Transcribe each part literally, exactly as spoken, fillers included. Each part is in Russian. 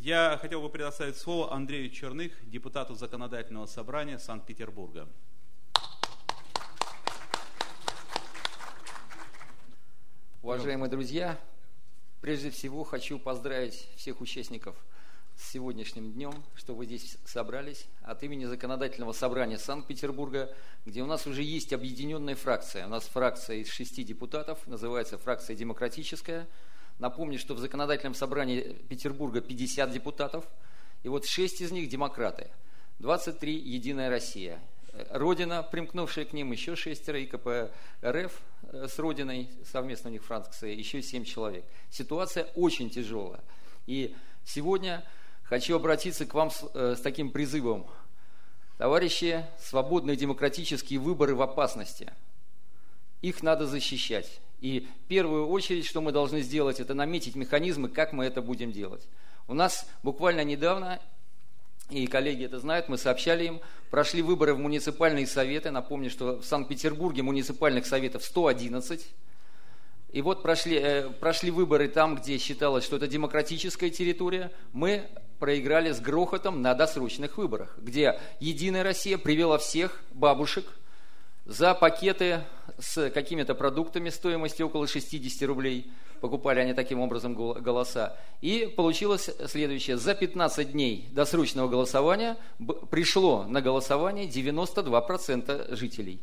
Я хотел бы предоставить слово Андрею Черных, депутату Законодательного собрания Санкт-Петербурга. Уважаемые друзья, прежде всего хочу поздравить всех участников с сегодняшним днем, что вы здесь собрались от имени Законодательного собрания Санкт-Петербурга, где у нас уже есть объединенная фракция. У нас фракция из шести депутатов, называется фракция демократическая. Напомню, что в Законодательном собрании Петербурга пятьдесят депутатов, и вот шесть из них демократы, двадцать три Единая Россия. Родина, примкнувшая к ним, еще шестеро, и ка пэ эр эф с Родиной, совместно у них фракция, еще семь человек. Ситуация очень тяжелая. И сегодня хочу обратиться к вам с, с таким призывом. Товарищи, свободные демократические выборы в опасности. Их надо защищать. И в первую очередь, что мы должны сделать, это наметить механизмы, как мы это будем делать. У нас буквально недавно, и коллеги это знают, мы сообщали им, прошли выборы в муниципальные советы. Напомню, что в Санкт-Петербурге муниципальных советов сто одиннадцать. И вот прошли, э, прошли выборы там, где считалось, что это демократическая территория. Мы проиграли с грохотом на досрочных выборах, где Единая Россия привела всех бабушек за пакеты с какими-то продуктами стоимостью около шестьдесят рублей. Покупали они таким образом голоса. И получилось следующее. За пятнадцать дней досрочного голосования пришло на голосование девяносто два процента жителей.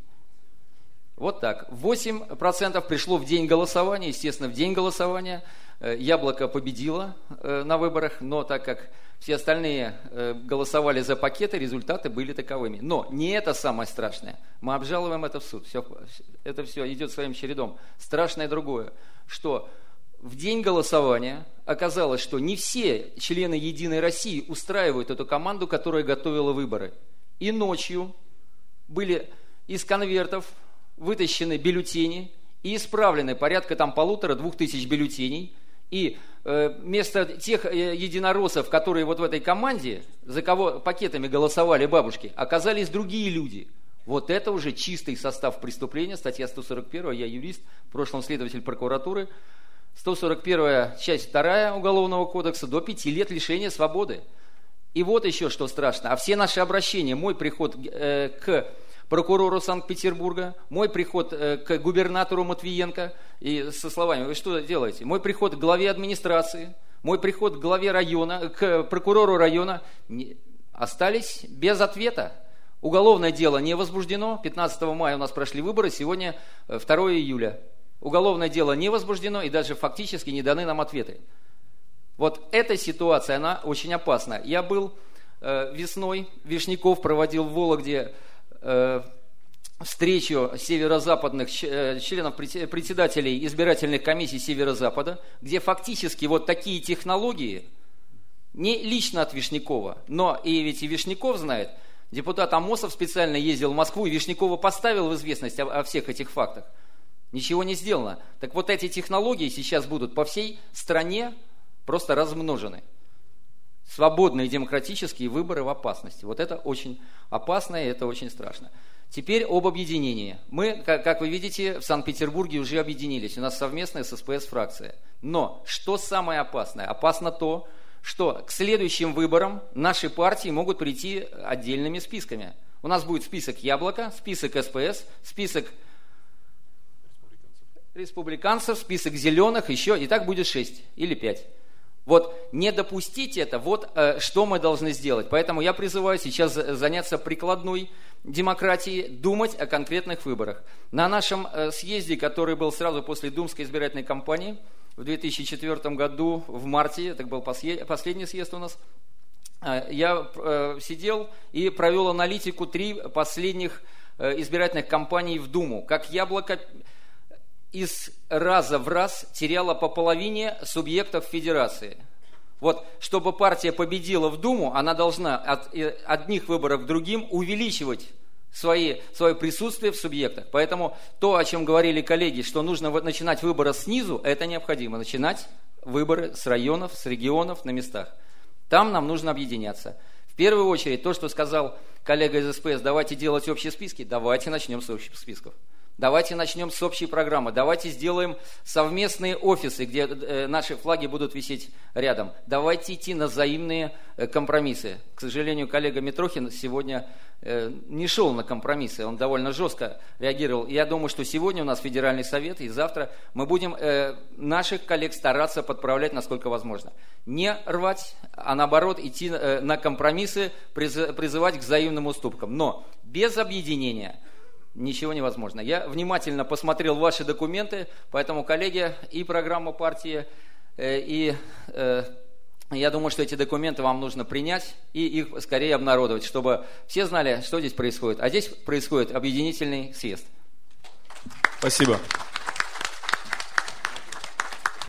Вот так. восемь процентов пришло в день голосования. Естественно, в день голосования Яблоко победило на выборах, но так как все остальные голосовали за пакеты, результаты были таковыми. Но не это самое страшное. Мы обжалуем это в суд. Все, это все идет своим чередом. Страшное другое, что в день голосования оказалось, что не все члены Единой России устраивают эту команду, которая готовила выборы. И ночью были из конвертов вытащены бюллетени и исправлены порядка там полутора-двух тысяч бюллетеней. И э, вместо тех э, единороссов, которые вот в этой команде, за кого пакетами голосовали бабушки, оказались другие люди. Вот это уже чистый состав преступления, статья сто сорок один, я юрист, в прошлом следователь прокуратуры, сто сорок первая часть вторая Уголовного кодекса, до пяти лет лишения свободы. И вот еще что страшно, а все наши обращения, мой приход э, к прокурору Санкт-Петербурга, мой приход э, к губернатору Матвиенко, и со словами: вы что делаете? Мой приход к главе администрации, мой приход к главе района, к прокурору района, не, остались без ответа. Уголовное дело не возбуждено, пятнадцатого мая у нас прошли выборы, сегодня второго июля. Уголовное дело не возбуждено, и даже фактически не даны нам ответы. Вот эта ситуация, она очень опасна. Я был э, весной, Вишняков проводил в Вологде э, встречу северо-западных членов, председателей избирательных комиссий Северо-Запада, где фактически вот такие технологии, не лично от Вишнякова, но и ведь и Вишняков знает, депутат Амосов специально ездил в Москву, и Вишнякова поставил в известность о, о всех этих фактах. Ничего не сделано. Так вот эти технологии сейчас будут по всей стране просто размножены. Свободные демократические выборы в опасности. Вот это очень опасно и это очень страшно. Теперь об объединении. Мы, как вы видите, в Санкт-Петербурге уже объединились. У нас совместная эс эс пэ эс-фракция. Но что самое опасное? Опасно то, что к следующим выборам наши партии могут прийти отдельными списками. У нас будет список Яблоко, список эс пэ эс, список республиканцев, список зеленых, еще, и так будет шесть или пять. Вот не допустить это, вот э, что мы должны сделать. Поэтому я призываю сейчас заняться прикладной демократией, думать о конкретных выборах. На нашем э, съезде, который был сразу после Думской избирательной кампании, в две тысячи четвёртом году, в марте, это был послед, последний съезд у нас, э, я э, сидел и провел аналитику три последних э, избирательных кампаний в Думу. Как Яблоко из раза в раз теряла по половине субъектов федерации. Вот, чтобы партия победила в Думу, она должна от одних выборов к другим увеличивать свои, свое присутствие в субъектах. Поэтому то, о чем говорили коллеги, что нужно начинать выборы снизу, это необходимо. Начинать выборы с районов, с регионов, на местах. Там нам нужно объединяться. В первую очередь, то, что сказал коллега из эс пэ эс, давайте делать общие списки, давайте начнем с общих списков. Давайте начнем с общей программы. Давайте сделаем совместные офисы, где э, наши флаги будут висеть рядом. Давайте идти на взаимные э, компромиссы. К сожалению, коллега Митрохин сегодня э, не шел на компромиссы, он довольно жестко реагировал. Я думаю, что сегодня у нас Федеральный совет, и завтра мы будем э, наших коллег стараться подправлять, насколько возможно. Не рвать, а наоборот идти э, на компромиссы, приз, призывать к взаимным уступкам. Но без объединения ничего невозможно. Я внимательно посмотрел ваши документы, поэтому, коллеги, и программа партии, э, и э, я думаю, что эти документы вам нужно принять и их скорее обнародовать, чтобы все знали, что здесь происходит. А здесь происходит объединительный съезд. Спасибо.